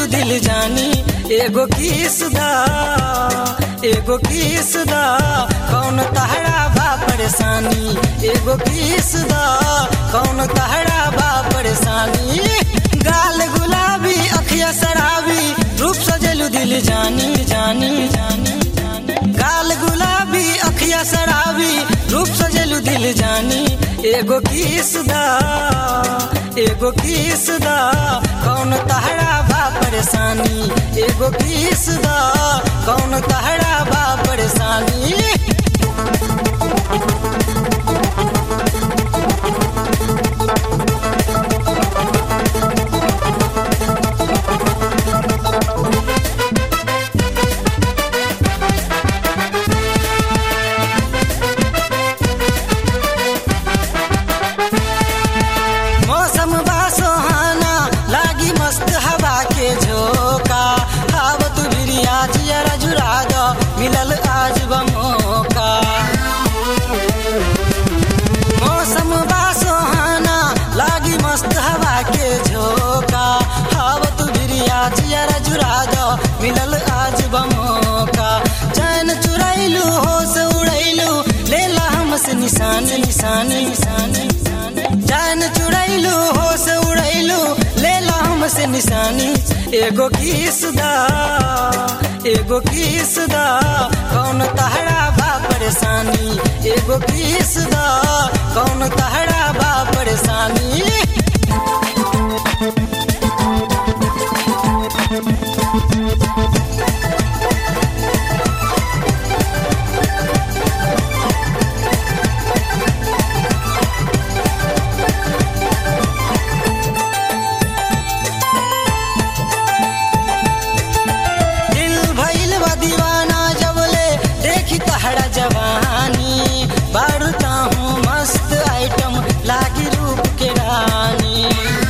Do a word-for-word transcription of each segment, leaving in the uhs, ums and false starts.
दिल जानी एगो किस दा एगो किस दा कौन तहरा बा परेशानी एगो किस दा कौन तहरा बा परेशानी गाल गुलाबी अखिया शराबी रूप सजलू दिल जानी जानी जानी गाल गुलाबी अखिया शराबी रूप सजलू दिल जानी एगो किस दा एगो किस दा कौन तहरा बा परेशानी एगो किस दा कौन तहरा बा परेशानी मिलल आज बमौका मौसम बा सुहाना लागी मस्त हवा के झोंका हावत बिरिया जियरा जुरा दो मिलल आज बमौका चैन चुरैलू होश उड़ैलू लेला हमसे निशानी निशानी निशानी चैन चुरैलू होश उड़ैलू लेला हमसे निशानी एगो किस दा एगो किस दा कौन तहरा बा परेशानी एगो किस दा कौन तहरा बा परेशानी जवानी बढ़ता हूँ मस्त आइटम लागी रूप के रानी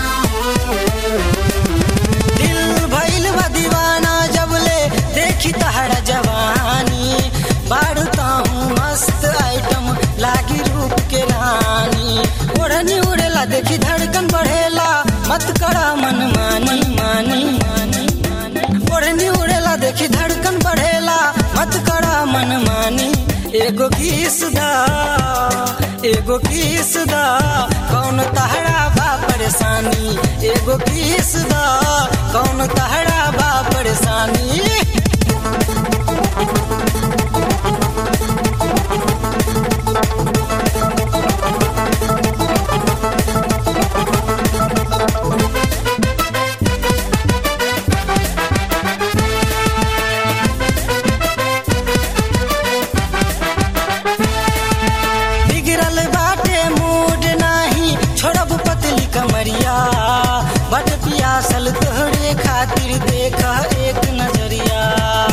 दिल भइल बा दीवाना जबले देखी तहरा जवानी बढ़ता हूँ मस्त आइटम लागी रूप के रानी ओढ़नी उड़ेला देखी धड़कन बढ़ेला मत करा मन मानी मानी मानी ओढ़नी उड़ेला देखी धड़कन बढ़ेला मत करा मन मानी एगो किस दा एगो किस दा कौन तहरा बा परेशानी एगो किस दा कौन तहरा बा परेशानी कमरिया बट पियासल तोहरे खातिर देखा एक नजरिया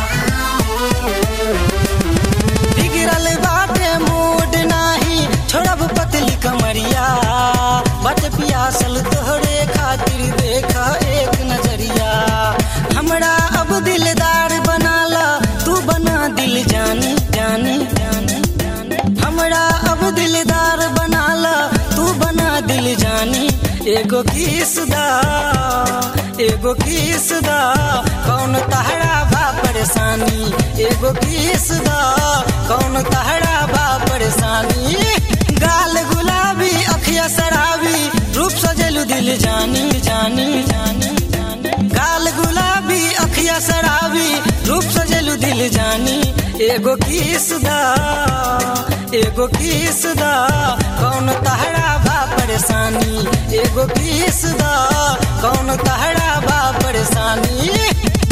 बिगड़ल बाटे मूड नाही छोड़ब पतली कमरिया बट पियासल तोहरे खातिर देखा एक नजरिया हमरा अब दिलदार बनाला तू बना दिल जानी जानी जानी हमरा अब दिलदार बनाला तू बना दिल जानी एगो किस दा एगो किस दा कौन तहरा बा परेशानी एगो किस दा कौन तहरा बा परेशानी गाल गुलाबी अखिया शराबी रूप सजलू दिल जानी जानी जानी गाल गुलाबी अखिया शराबी रूप सजलू दिल जानी एगो किस दा एगो किस दा कौन तहरा बा परेशानी एगो किस दा कौन तहरा बा परेशानी।